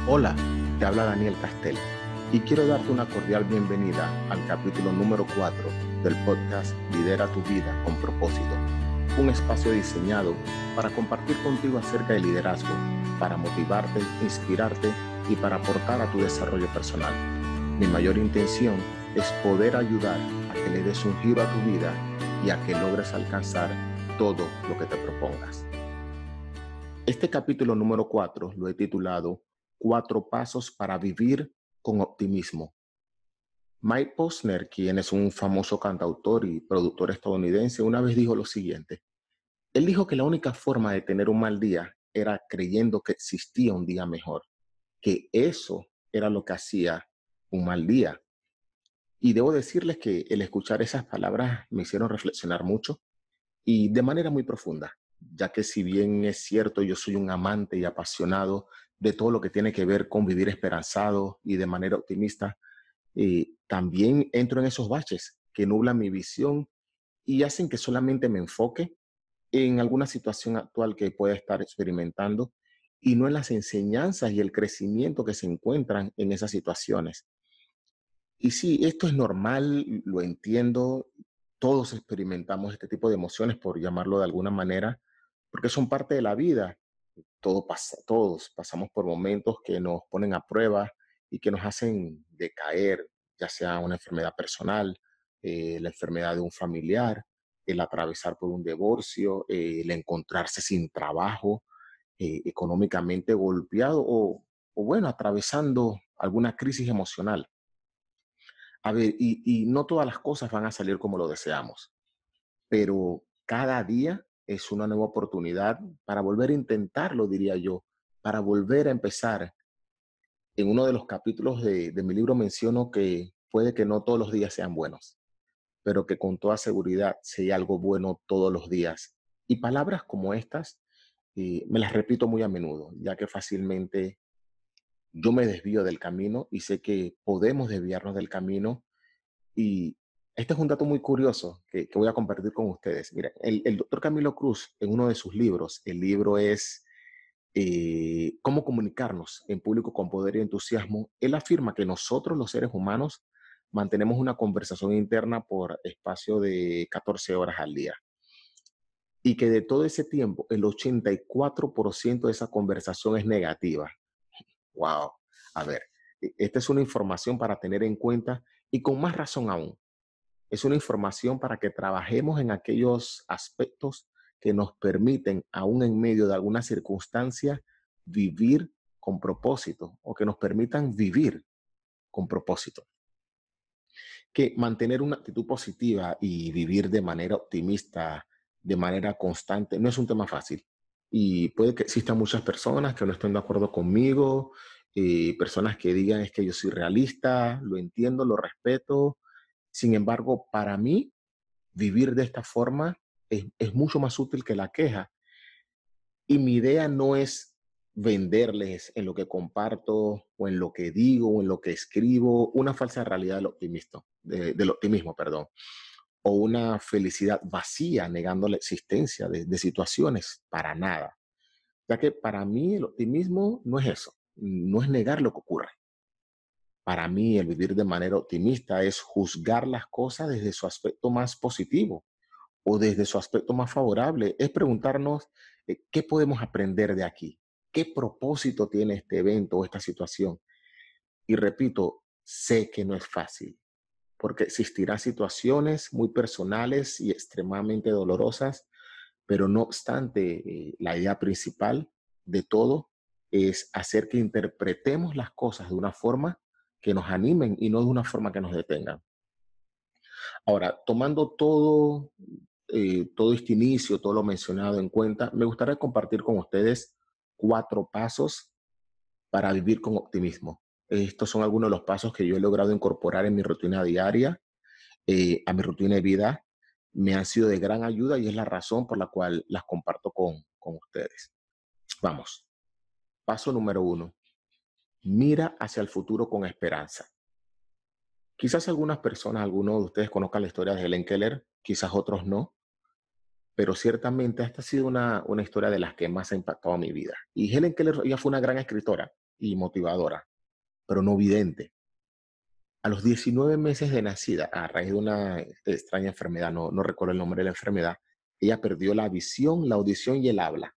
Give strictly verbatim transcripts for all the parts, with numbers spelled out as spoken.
Hola, te habla Daniel Castel y quiero darte una cordial bienvenida al capítulo número cuatro del podcast Lidera tu vida con propósito, un espacio diseñado para compartir contigo acerca de liderazgo, para motivarte, inspirarte y para aportar a tu desarrollo personal. Mi mayor intención es poder ayudar a que le des un giro a tu vida y a que logres alcanzar todo lo que te propongas. Este capítulo número cuatro lo he titulado Cuatro pasos para vivir con optimismo. Mike Posner, quien es un famoso cantautor y productor estadounidense, una vez dijo lo siguiente. Él dijo que la única forma de tener un mal día era creyendo que existía un día mejor, que eso era lo que hacía un mal día. Y debo decirles que el escuchar esas palabras me hicieron reflexionar mucho y de manera muy profunda, ya que si bien es cierto, yo soy un amante y apasionado de todo lo que tiene que ver con vivir esperanzado y de manera optimista, eh, también entro en esos baches que nublan mi visión y hacen que solamente me enfoque en alguna situación actual que pueda estar experimentando y no en las enseñanzas y el crecimiento que se encuentran en esas situaciones. Y sí, esto es normal, lo entiendo. Todos experimentamos este tipo de emociones, por llamarlo de alguna manera, porque son parte de la vida. Todo pasa, todos pasamos por momentos que nos ponen a prueba y que nos hacen decaer, ya sea una enfermedad personal, eh, la enfermedad de un familiar, el atravesar por un divorcio, eh, el encontrarse sin trabajo, eh, económicamente golpeado o, o bueno, atravesando alguna crisis emocional. A ver, y, y no todas las cosas van a salir como lo deseamos, pero cada día es una nueva oportunidad para volver a intentarlo, diría yo, para volver a empezar. En uno de los capítulos de, de mi libro menciono que puede que no todos los días sean buenos, pero que con toda seguridad sea algo bueno todos los días. Y palabras como estas eh, me las repito muy a menudo, ya que fácilmente yo me desvío del camino y sé que podemos desviarnos del camino. Y este es un dato muy curioso que, que voy a compartir con ustedes. Mira, el, el doctor Camilo Cruz, en uno de sus libros, el libro es eh, Cómo comunicarnos en público con poder y entusiasmo, él afirma que nosotros los seres humanos mantenemos una conversación interna por espacio de catorce horas al día y que de todo ese tiempo el ochenta y cuatro por ciento de esa conversación es negativa. Wow. A ver, e- esta es una información para tener en cuenta y con más razón aún. Es una información para que trabajemos en aquellos aspectos que nos permiten, aún en medio de alguna circunstancia, vivir con propósito o que nos permitan vivir con propósito. Que mantener una actitud positiva y vivir de manera optimista, de manera constante, no es un tema fácil. Y puede que existan muchas personas que no estén de acuerdo conmigo, eh, personas que digan es que yo soy realista, lo entiendo, lo respeto. Sin embargo, para mí, vivir de esta forma es, es mucho más útil que la queja. Y mi idea no es venderles en lo que comparto o en lo que digo o en lo que escribo una falsa realidad del optimismo, de- del optimismo, perdón, o una felicidad vacía negando la existencia de, de situaciones, para nada. Ya que para mí el optimismo no es eso, no es negar lo que ocurre. Para mí el vivir de manera optimista es juzgar las cosas desde su aspecto más positivo o desde su aspecto más favorable, es preguntarnos eh, qué podemos aprender de aquí, qué propósito tiene este evento o esta situación. Y repito, sé que no es fácil, porque existirán situaciones muy personales y extremadamente dolorosas, pero no obstante, eh, la idea principal de todo es hacer que interpretemos las cosas de una forma que nos animen y no de una forma que nos detengan. Ahora, tomando todo, eh, todo este inicio, todo lo mencionado en cuenta, me gustaría compartir con ustedes cuatro pasos para vivir con optimismo. Estos son algunos de los pasos que yo he logrado incorporar en mi rutina diaria, eh, a mi rutina de vida. Me han sido de gran ayuda y es la razón por la cual las comparto con, con ustedes. Vamos, paso número uno. Mira hacia el futuro con esperanza. Quizás algunas personas, algunos de ustedes conozcan la historia de Helen Keller, quizás otros no, pero ciertamente esta ha sido una, una historia de las que más ha impactado mi vida. Y Helen Keller, ella fue una gran escritora y motivadora, pero no vidente. A los diecinueve meses de nacida, a raíz de una este, extraña enfermedad, no, no recuerdo el nombre de la enfermedad, ella perdió la visión, la audición y el habla.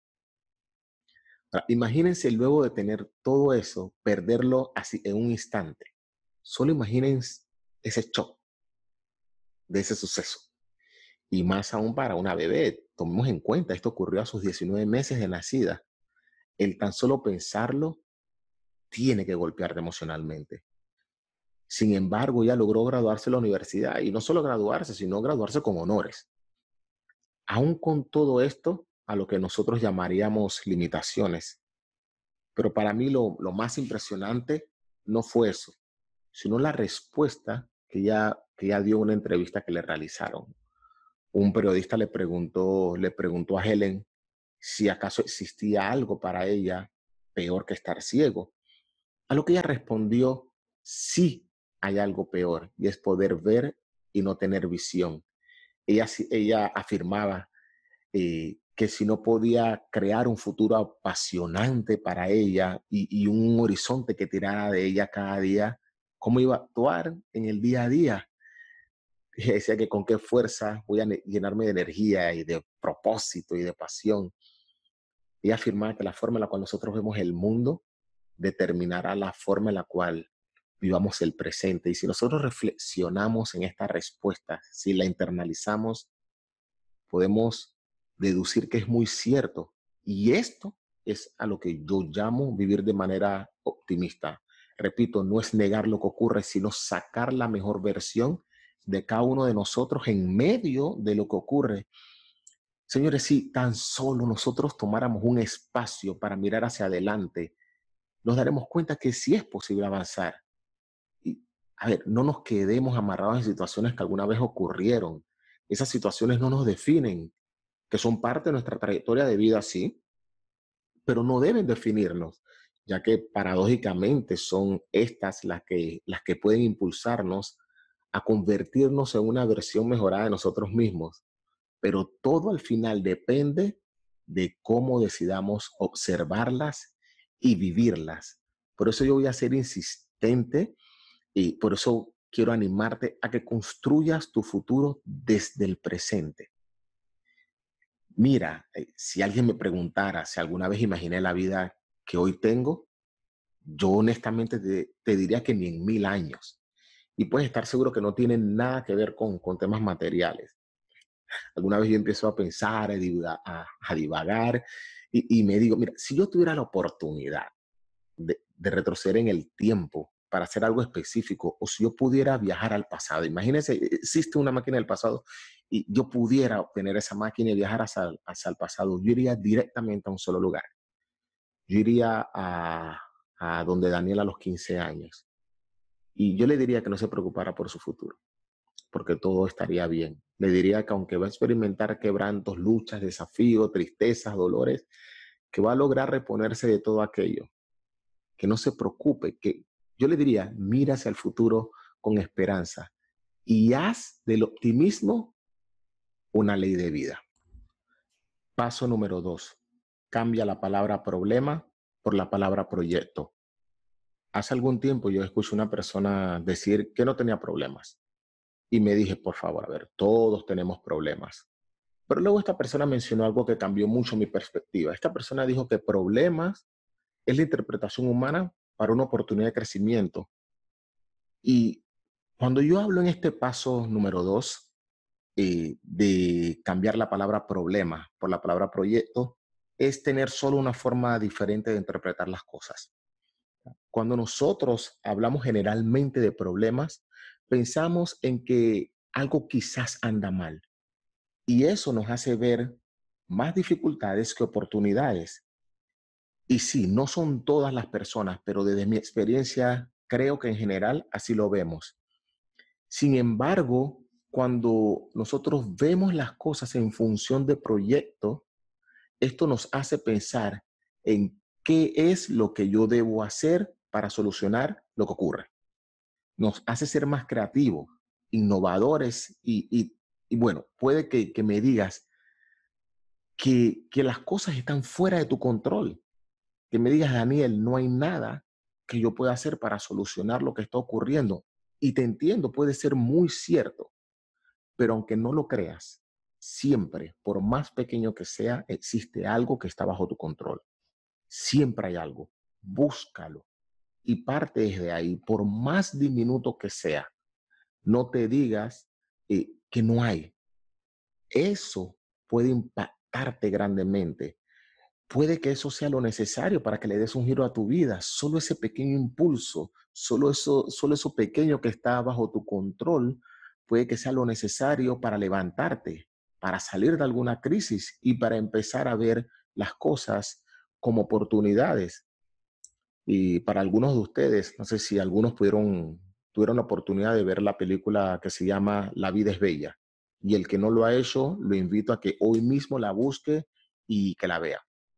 Ahora, imagínense luego de tener todo eso, perderlo así en un instante. Solo imagínense ese shock de ese suceso. Y más aún para una bebé. Tomemos en cuenta, esto ocurrió a sus diecinueve meses de nacida. El tan solo pensarlo tiene que golpearte emocionalmente. Sin embargo, ella logró graduarse en la universidad y no solo graduarse, sino graduarse con honores. Aún con todo esto, a lo que nosotros llamaríamos limitaciones. Pero para mí lo, lo más impresionante no fue eso, sino la respuesta que ella, que ella dio en una entrevista que le realizaron. Un periodista le preguntó, le preguntó a Helen si acaso existía algo para ella peor que estar ciego. A lo que ella respondió, sí hay algo peor, y es poder ver y no tener visión. Ella, sí- ella afirmaba eh, que si no podía crear un futuro apasionante para ella y, y un horizonte que tirara de ella cada día, ¿cómo iba a actuar en el día a día? Y decía que con qué fuerza voy a ne- llenarme de energía y de propósito y de pasión. Ella afirmaba que la forma en la cual nosotros vemos el mundo determinará la forma en la cual vivamos el presente. Y si nosotros reflexionamos en esta respuesta, si la internalizamos, podemos deducir que es muy cierto. Y esto es a lo que yo llamo vivir de manera optimista. Repito, no es negar lo que ocurre, sino sacar la mejor versión de cada uno de nosotros en medio de lo que ocurre. Señores, si tan solo nosotros tomáramos un espacio para mirar hacia adelante, nos daremos cuenta que sí es posible avanzar. Y, a ver, no nos quedemos amarrados en situaciones que alguna vez ocurrieron. Esas situaciones no nos definen, que son parte de nuestra trayectoria de vida, sí, pero no deben definirnos, ya que paradójicamente son estas las que, las que pueden impulsarnos a convertirnos en una versión mejorada de nosotros mismos. Pero todo al final depende de cómo decidamos observarlas y vivirlas. Por eso yo voy a ser insistente y por eso quiero animarte a que construyas tu futuro desde el presente. Mira, eh, si alguien me preguntara si alguna vez imaginé la vida que hoy tengo, yo honestamente te, te diría que ni en mil años. Y puedes estar seguro que no tiene nada que ver con, con temas materiales. Alguna vez yo empiezo a pensar, a, divagar, a, a divagar y, y me digo, mira, si yo tuviera la oportunidad de, de retroceder en el tiempo para hacer algo específico, o si yo pudiera viajar al pasado, imagínense, e, existe una máquina del pasado y yo pudiera obtener esa máquina y viajar hacia, hacia el pasado, yo iría directamente a un solo lugar. Yo iría a, a donde Daniel a los quince años y yo le diría que no se preocupara por su futuro, porque todo estaría bien. Le diría que aunque va a experimentar quebrantos, luchas, desafíos, tristezas, dolores, que va a lograr reponerse de todo aquello, que no se preocupe, que yo le diría, mira hacia el futuro con esperanza y haz del optimismo una ley de vida. Paso número dos, cambia la palabra problema por la palabra proyecto. Hace algún tiempo yo escuché a una persona decir que no tenía problemas y me dije, por favor, a ver, todos tenemos problemas. Pero luego esta persona mencionó algo que cambió mucho mi perspectiva. Esta persona dijo que problemas es la interpretación humana para una oportunidad de crecimiento. Y cuando yo hablo en este paso número dos, eh, de cambiar la palabra problema por la palabra proyecto, es tener solo una forma diferente de interpretar las cosas. Cuando nosotros hablamos generalmente de problemas, pensamos en que algo quizás anda mal y eso nos hace ver más dificultades que oportunidades. Y sí, no son todas las personas, pero desde mi experiencia creo que en general así lo vemos. Sin embargo, cuando nosotros vemos las cosas en función de proyecto, esto nos hace pensar en qué es lo que yo debo hacer para solucionar lo que ocurre. Nos hace ser más creativos, innovadores y, y, y bueno, puede que, que me digas que, que las cosas están fuera de tu control, que me digas, Daniel, no hay nada que yo pueda hacer para solucionar lo que está ocurriendo? Y te entiendo, puede ser muy cierto, pero aunque no lo creas, siempre, por más pequeño que sea, existe algo que está bajo tu control. Siempre hay algo. Búscalo y parte desde ahí, por más diminuto que sea. No te digas eh, que no hay. Eso puede impactarte grandemente. Puede que eso sea lo necesario para que le des un giro a tu vida. Solo ese pequeño impulso, solo eso, solo eso pequeño que está bajo tu control, puede que sea lo necesario para levantarte, para salir de alguna crisis y para empezar a ver las cosas como oportunidades. Y para algunos de ustedes, no sé si algunos pudieron, tuvieron la oportunidad de ver la película que se llama La vida es bella. Y el que no lo ha hecho, lo invito a que hoy mismo la busque y que la vea.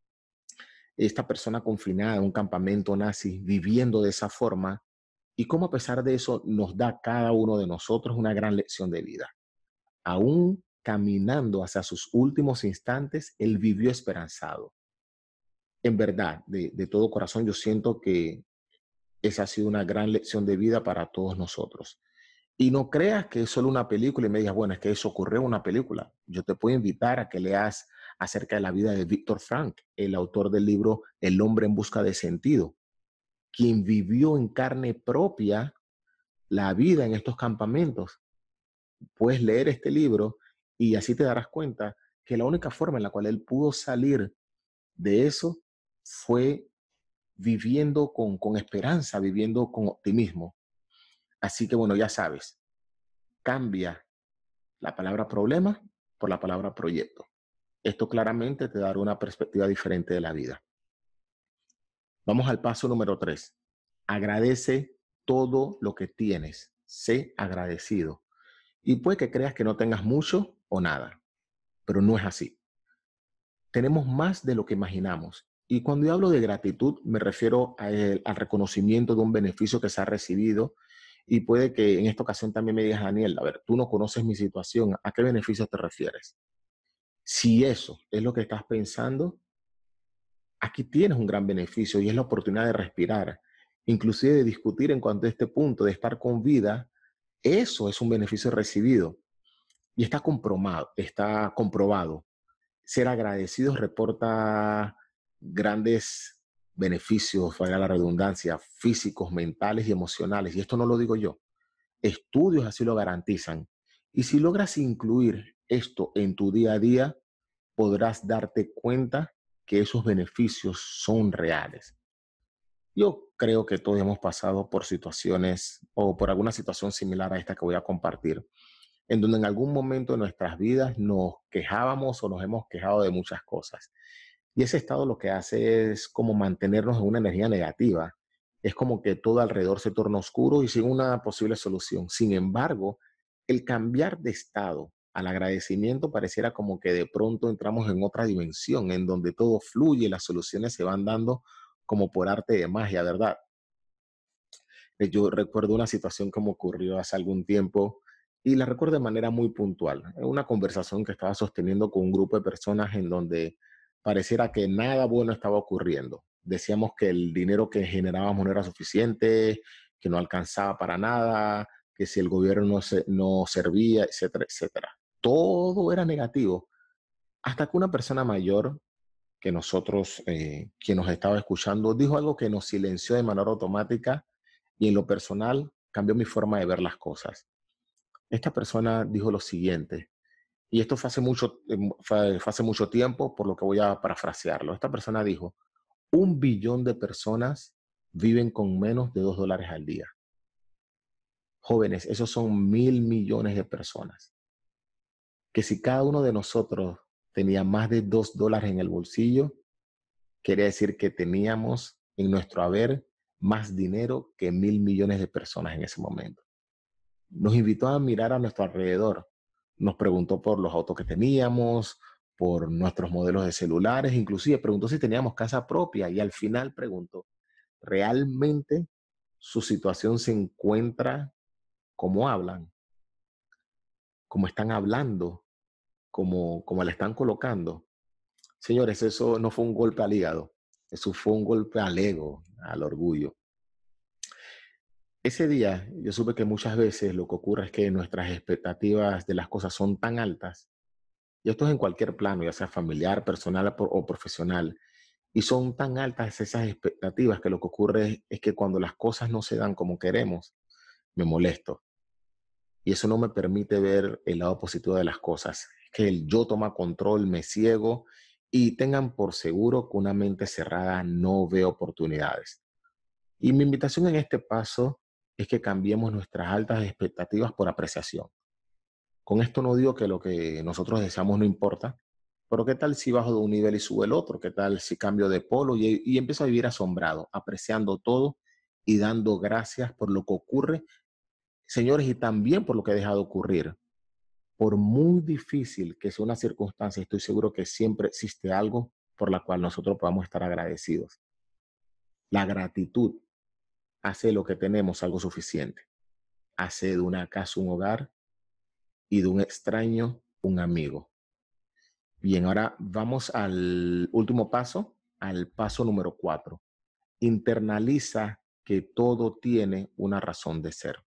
Esta persona confinada en un campamento nazi, viviendo de esa forma, y cómo a pesar de eso nos da a cada uno de nosotros una gran lección de vida. Aún caminando hacia sus últimos instantes, él vivió esperanzado. En verdad, de, de todo corazón, yo siento que esa ha sido una gran lección de vida para todos nosotros. Y no creas que es solo una película y me digas, bueno, es que eso ocurrió en una película. Yo te puedo invitar a que leas acerca de la vida de Víctor Frank, el autor del libro El hombre en busca de sentido, quien vivió en carne propia la vida en estos campamentos. Puedes leer este libro y así te darás cuenta que la única forma en la cual él pudo salir de eso fue viviendo con, con esperanza, viviendo con optimismo. Así que bueno, ya sabes, cambia la palabra problema por la palabra proyecto. Esto claramente te dará una perspectiva diferente de la vida. Vamos al paso número tres. Agradece todo lo que tienes. Sé agradecido. Y puede que creas que no tengas mucho o nada, pero no es así. Tenemos más de lo que imaginamos. Y cuando yo hablo de gratitud, me refiero a el- al reconocimiento de un beneficio que se ha recibido. Y puede que en esta ocasión también me digas, Daniel, a ver, tú no conoces mi situación, ¿a qué beneficio te refieres? Si eso es lo que estás pensando, aquí tienes un gran beneficio y es la oportunidad de respirar, inclusive de discutir en cuanto a este punto, de estar con vida. Eso es un beneficio recibido y está comprobado, está comprobado. Ser agradecidos reporta grandes beneficios, valga la redundancia, físicos, mentales y emocionales. Y esto no lo digo yo. Estudios así lo garantizan. Y si logras incluir esto en tu día a día, podrás darte cuenta que esos beneficios son reales. Yo creo que todos hemos pasado por situaciones o por alguna situación similar a esta que voy a compartir, en donde en algún momento de nuestras vidas nos quejábamos o nos hemos quejado de muchas cosas. Y ese estado lo que hace es como mantenernos en una energía negativa. Es como que todo alrededor se torna oscuro y sin una posible solución. Sin embargo, el cambiar de estado al agradecimiento pareciera como que de pronto entramos en otra dimensión, en donde todo fluye, las soluciones se van dando como por arte de magia, ¿verdad? Eh, Yo recuerdo una situación que me ocurrió hace algún tiempo y la recuerdo de manera muy puntual. Es una conversación que estaba sosteniendo con un grupo de personas en donde pareciera que nada bueno estaba ocurriendo. Decíamos que el dinero que generábamos no era suficiente, que no alcanzaba para nada, que si el gobierno no, se, no servía, etcétera, etcétera. Todo era negativo. Hasta que una persona mayor que nosotros, eh, quien nos estaba escuchando, dijo algo que nos silenció de manera automática y en lo personal cambió mi forma de ver las cosas. Esta persona dijo lo siguiente, y esto fue hace mucho, eh, fue, fue hace mucho tiempo, por lo que voy a parafrasearlo. Esta persona dijo, un billón de personas viven con menos de dos dólares al día. Jóvenes, esos son mil millones de personas. Que si cada uno de nosotros tenía más de dos dólares en el bolsillo, quiere decir que teníamos en nuestro haber más dinero que mil millones de personas en ese momento. Nos invitó a mirar a nuestro alrededor. Nos preguntó por los autos que teníamos, por nuestros modelos de celulares, inclusive preguntó si teníamos casa propia y al final preguntó, ¿realmente su situación se encuentra como hablan, como están hablando, como, como la están colocando? Señores, eso no fue un golpe al hígado, eso fue un golpe al ego, al orgullo. Ese día yo supe que muchas veces lo que ocurre es que nuestras expectativas de las cosas son tan altas, y esto es en cualquier plano, ya sea familiar, personal o o profesional, y son tan altas esas expectativas que lo que ocurre es que cuando las cosas no se dan como queremos, me molesto. Y eso no me permite ver el lado positivo de las cosas. Que el yo toma control, me ciego y tengan por seguro que una mente cerrada no ve oportunidades. Y mi invitación en este paso es que cambiemos nuestras altas expectativas por apreciación. Con esto no digo que lo que nosotros deseamos no importa, pero ¿qué tal si bajo de un nivel y sube el otro? ¿Qué tal si cambio de polo y, y empiezo a vivir asombrado, apreciando todo y dando gracias por lo que ocurre, señores, y también por lo que ha dejado ocurrir? Por muy difícil que sea una circunstancia, estoy seguro que siempre existe algo por la cual nosotros podamos estar agradecidos. La gratitud hace de lo que tenemos algo suficiente. Hace de una casa un hogar y de un extraño un amigo. Bien, ahora vamos al último paso, al paso número cuatro. Internaliza que todo tiene una razón de ser.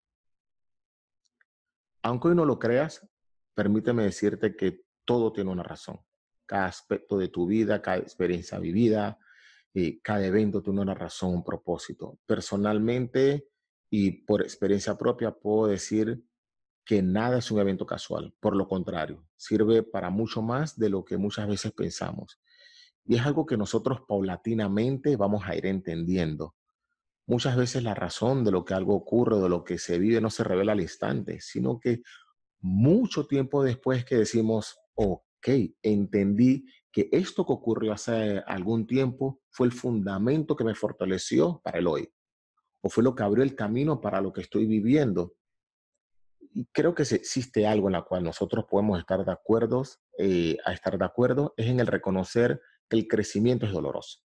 Aunque hoy no lo creas, permíteme decirte que todo tiene una razón. Cada aspecto de tu vida, cada experiencia vivida, eh, cada evento tiene una razón, un propósito. Personalmente y por experiencia propia puedo decir que nada es un evento casual. Por lo contrario, sirve para mucho más de lo que muchas veces pensamos. Y es algo que nosotros paulatinamente vamos a ir entendiendo. Muchas veces la razón de lo que algo ocurre, de lo que se vive, no se revela al instante, sino que mucho tiempo después que decimos, ok, entendí que esto que ocurrió hace algún tiempo fue el fundamento que me fortaleció para el hoy, o fue lo que abrió el camino para lo que estoy viviendo. Y creo que si existe algo en la cual nosotros podemos estar de acuerdo, eh, a estar de acuerdo, es en el reconocer que el crecimiento es doloroso,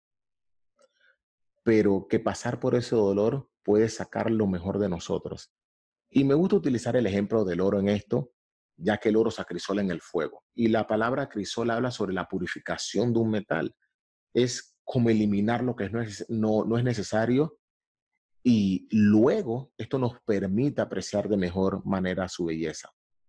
pero que pasar por ese dolor puede sacar lo mejor de nosotros. Y me gusta utilizar el ejemplo del oro en esto, ya que el oro se acrisola en el fuego. Y la palabra acrisola habla sobre la purificación de un metal. Es como eliminar lo que no es, no, no es necesario y luego esto nos permite apreciar de mejor manera su belleza.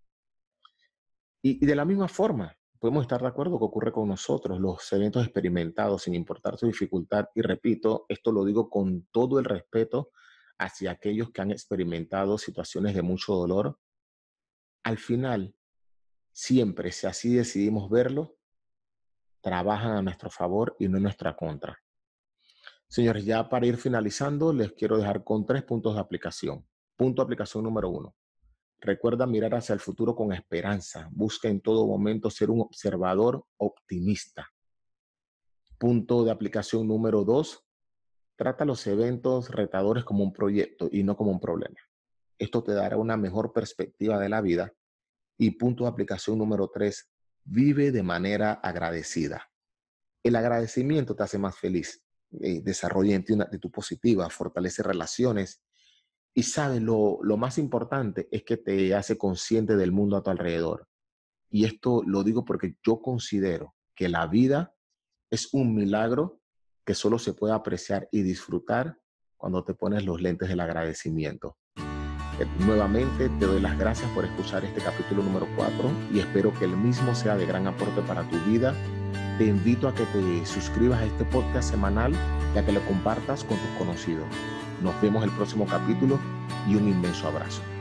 Y, y de la misma forma, podemos estar de acuerdo que ocurre con nosotros, los eventos experimentados, sin importar su dificultad. Y repito, esto lo digo con todo el respeto hacia aquellos que han experimentado situaciones de mucho dolor. Al final, siempre, si así decidimos verlo, trabajan a nuestro favor y no en nuestra contra. Señores, ya para ir finalizando, les quiero dejar con tres puntos de aplicación. Punto de aplicación número uno. Recuerda mirar hacia el futuro con esperanza. Busca en todo momento ser un observador optimista. Punto de aplicación número dos. Trata los eventos retadores como un proyecto y no como un problema. Esto te dará una mejor perspectiva de la vida. Y punto de aplicación número tres. Vive de manera agradecida. El agradecimiento te hace más feliz. Eh, desarrolla en ti una actitud positiva, fortalece relaciones. Y sabes, lo, lo más importante es que te hace consciente del mundo a tu alrededor. Y esto lo digo porque yo considero que la vida es un milagro que solo se puede apreciar y disfrutar cuando te pones los lentes del agradecimiento. Eh, nuevamente te doy las gracias por escuchar este capítulo número cuatro y espero que el mismo sea de gran aporte para tu vida. Te invito a que te suscribas a este podcast semanal y a que lo compartas con tus conocidos. Nos vemos el próximo capítulo y un inmenso abrazo.